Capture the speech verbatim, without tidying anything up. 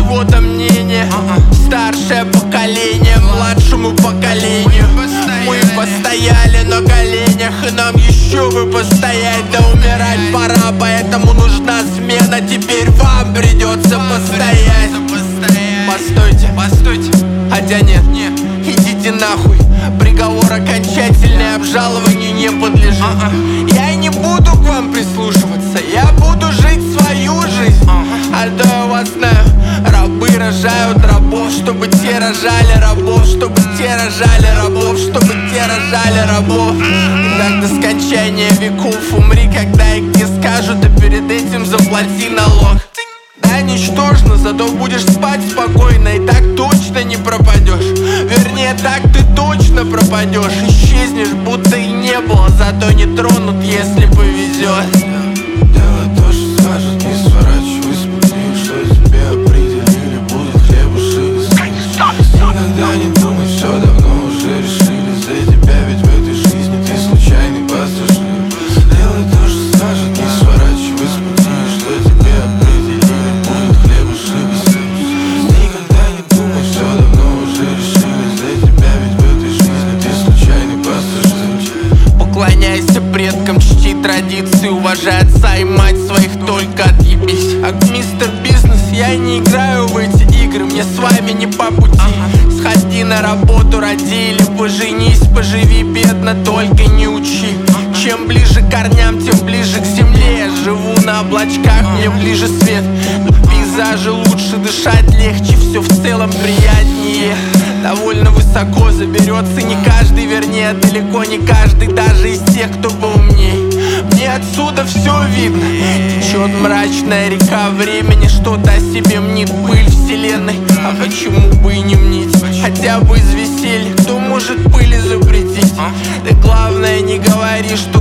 чего-то мнение. Старшее поколение младшему поколению. Мы постояли на коленях, и нам еще бы постоять. Да умирать пора, поэтому нужна смена. Теперь вам придется постоять. Постойте, постойте, хотя нет, нет, идите нахуй. Приговор окончательный, обжалованию не подлежит. Я и не буду к вам прислушиваться, я буду жить свою жизнь. А то я вас знаю, рабы рожают рабов, чтобы те рожали рабов, чтобы те рожали рабов, чтобы те рожали рабов. И так до скончания веков умри, когда и где скажут, а перед этим заплати налог. Да, ничтожно, зато будешь спать спокойно, и так точно не пропадешь. Вернее, так ты точно пропадешь. Исчезнешь, будто и не было, зато не тронут, если повезет. Делай то, что скажут, не сворачивай с пути, что тебе определили, будут хлебуши. Никогда не думай, все давно уже решили за тебя, ведь в этой жизни ты случайный пассажир. Делай то, что скажут, не сворачивай с пути, что тебе определили, будут хлебуши. Никогда не думай, все давно уже решили за тебя, ведь в этой жизни ты случайный пассажир. Поклоняйся предкам, чти традиции, уважай отца и мать своих, только отъебись. А мистер Бизнес, я не играю в эти игры, мне с вами не по пути. Сходи на работу, роди или поженись, поживи бедно, только не учи. Чем ближе к корням, тем ближе к земле. Я живу на облачках, мне ближе свет. В пейзаже лучше дышать, легче, все в целом приятнее. Довольно высоко заберется не каждый, вернее, далеко не каждый, даже из тех, кто поумней. Мне отсюда все видно. Течет мрачная река времени, что-то о себе мнит пыль вселенной. А почему бы и не мнить? Хотя бы из веселья, кто может пыли запретить? Да главное, не говори, что